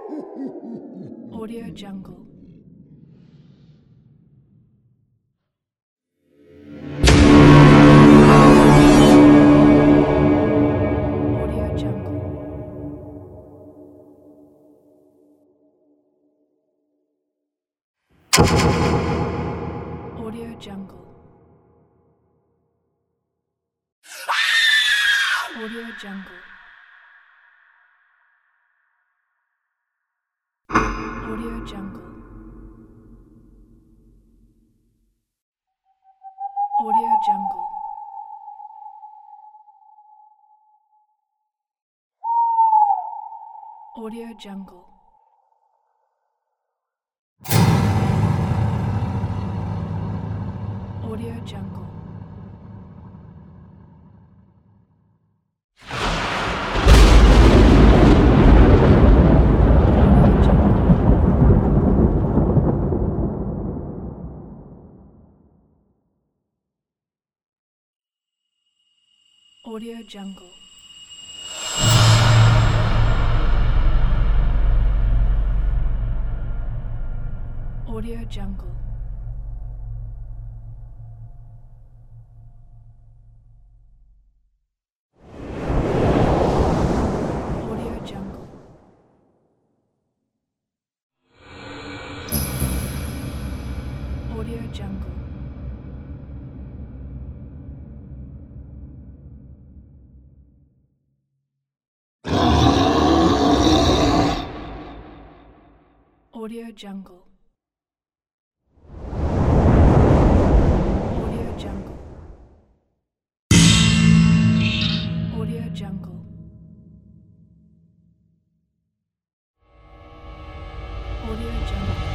Audio Jungle. Audio Jungle. Audio Jungle. Audio Jungle. Audio Jungle. Audio Jungle. Audio Jungle. Audio Jungle. Audio Jungle. Audio Jungle. Audio Jungle. Audio Jungle. Audio Jungle. Audio Jungle. Audio Jungle. Audio Jungle.